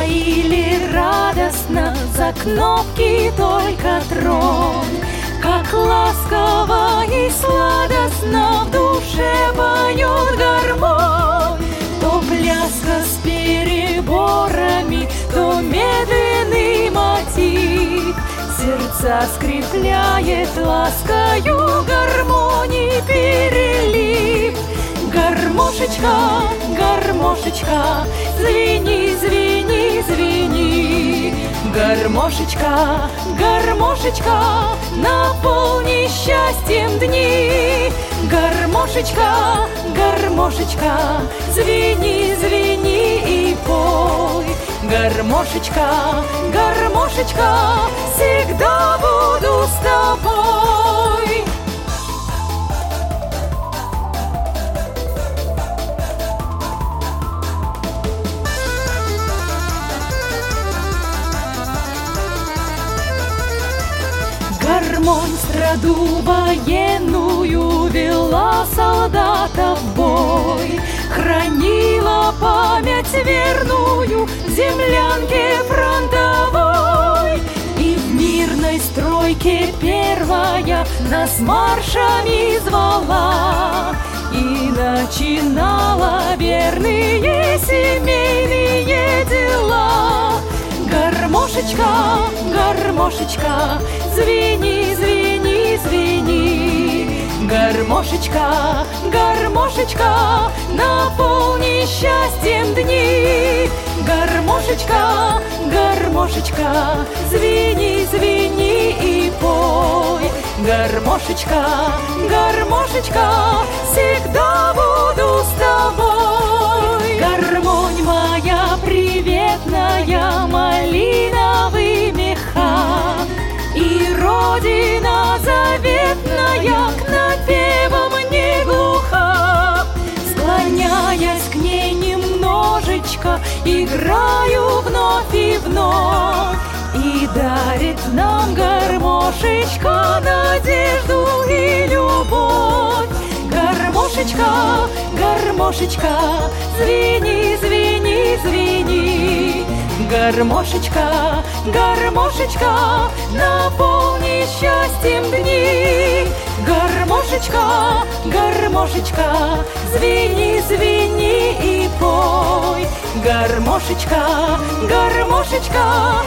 или радостно за кнопки только тронь. Как ласково и сладостно в душе поет гармонь. То пляска с переборами, то медленный мотив сердца скрепляет ласкою гармонии перелив. Гармошечка, гармошечка, звени, звени, звени. Гармошечка, гармошечка, наполни счастьем дни. Гармошечка, гармошечка, звени, звени и пой. Гармошечка, гармошечка, всегда буду с тобой. Гармонь страду военную вела солдата в бой, хранила память верную в землянке фронтовой. И в мирной стройке первая нас маршами звала и начинала верные семейные дела. Гармошечка, гармошечка, звени, звени, звени. Гармошечка, гармошечка, наполни счастьем дни. Гармошечка, гармошечка, звени, звени и пой. Гармошечка, гармошечка, всегда буду с тобой. Гармонь моя приветная, малиновый меха, и Родина заветная к напевам не глуха. Склоняясь к ней немножечко, играю вновь и вновь, и дарит нам гармошечка надежду и любовь. Гармошечка, гармошечка, звени, звени, звени. Гармошечка, гармошечка, наполни счастьем дни. Гармошечка, гармошечка, звени, звени и пой. Гармошечка, гармошечка,